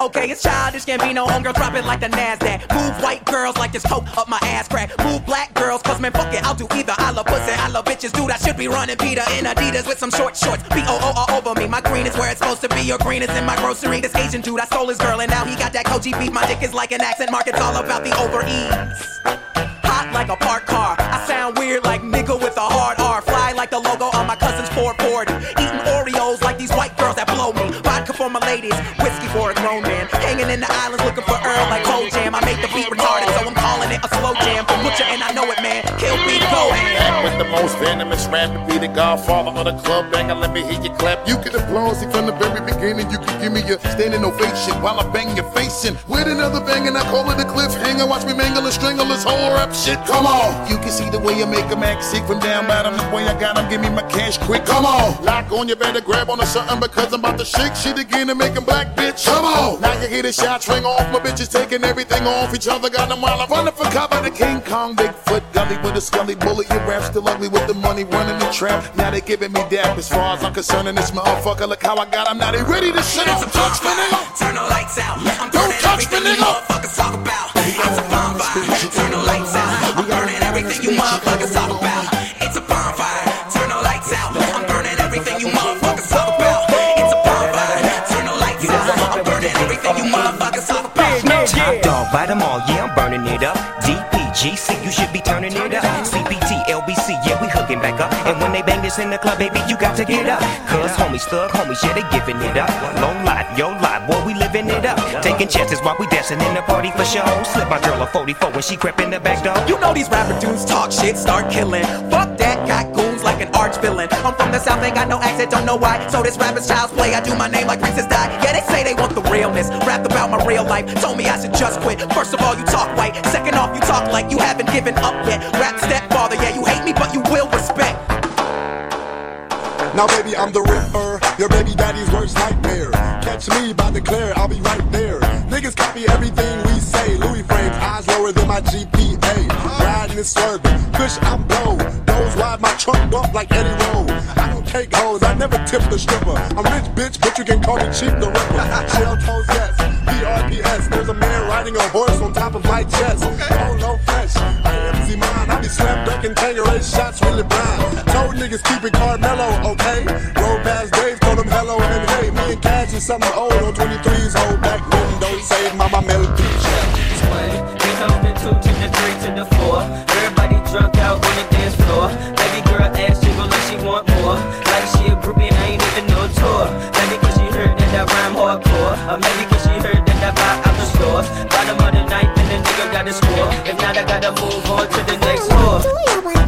Okay, it's childish, can't be no homegirl, drop it like the NASDAQ. Move white girls like this coke up my ass crack. Move black girls, cause man, fuck it, I'll do either. I love pussy, I love bitches, dude, I should be running Peter in Adidas with some short shorts. B-O-O all over me, my green is where it's supposed to be. Your green is in my grocery. This Asian dude, I stole his girl, and now he got that Koji beef. My dick is like an accent mark, it's all about the over-ease. Hot like a parked car, I sound weird like nigga with a hard R. Fly like the logo on my cousin's 440. Eating Oreos like these white girls that blow me. Vodka for my ladies, whiskey for a grown man. Hanging in the islands looking for Earl like Cold Jam. I made the beat retarded, so I'm calling it a slow jam. Butcher and I know it, man. Kill beat, go ham. With the most venomous rap to be the godfather of the club banger. Let me hear you clap. You can applause it from the very beginning. You can give me your standing ovation while I bang your face in. With another bang and I call it a cliffhanger. Watch me mangle and strangle this whole rap shit. Come on. You can see the way I make 'em act sick from down bottom. The way I got 'em, give me my cash quick. Come on. Lock on, you better grab on to something because I'm about to shake shit again and make 'em black, bitch. Come on. Now you hear the shots ring off. My bitches taking everything off each other. Got them while I'm running for cover. The King Kong, Bigfoot, Gully with a scully bullet. Your rap still ugly with the money running the trap. Now they giving me dap as far as I'm concerned. And this motherfucker, look how I got 'em. Now they ready to shit on. Touch me, nigga. Turn the lights out. I'm Don't touch me, nigga. Motherfuckers talk about. It's a bonfire. Turn the lights out. I'm burning everything you motherfuckers talk about. It's a bonfire. Turn the lights out. I'm burning everything you motherfuckers talk about. It's a bonfire. Turn the lights out. I'm burning everything you motherfuckers talk about. Top dog, bite them all, yeah, I'm burning it up. DPGC, you should be turning it up. CPT, LBC, yeah, we hooking back up. And when they bang this in the club, baby, you got to get up. Cause homies, thug homies, yeah, they giving it up. Low life, yo life, boy, we living it up. Taking chances while we dancing in the party for show. Slip my girl a 44 when she crept in the back door. You know these rapper dudes talk shit, start killing. Fuck that, got goons like an arch villain. I'm from the south, ain't got no accent, don't know why. So this rapper's child's play, I do my name like Princess Di. Yeah, they say they want the realness, rap about my real life. Told me I should just quit. First of all, you talk white. Second off, you talk like you haven't given up yet. Rap stepfather, yeah, you hate me, but you will respect. Now baby, I'm the Ripper, your baby daddy's worst nightmare. Catch me by the Claire, I'll be right there. Niggas copy everything we say. Louis frames, eyes lower than my GPA. Riding and swerving, fish I'm blow. Those wide, my trunk bump like Eddie Rowe. I don't take hoes, I never tip the stripper. I'm rich bitch, but you can call me cheap the Ripper. Shell toes, yes, BRPS. There's a man riding a horse on top of my chest. Oh no flesh, I am Z-Mine. I be slam dunking Tangeray shots really brown. Told niggas keep it Carmelo, okay? Roll past Dave, told him hello and hey. Me and Cash is something old on 23's hold back window. Save my melody. We come the 2 to the 3 to the 4. Everybody drunk out on the dance floor. Baby girl ass jiggle like she want more. Like she a groupie and I ain't even no tour. Maybe cause she heard that I rhyme hardcore. Or maybe cause she heard that I buy out the store. Bottom of the night and the nigga got to score. If not, I gotta move on to the next floor.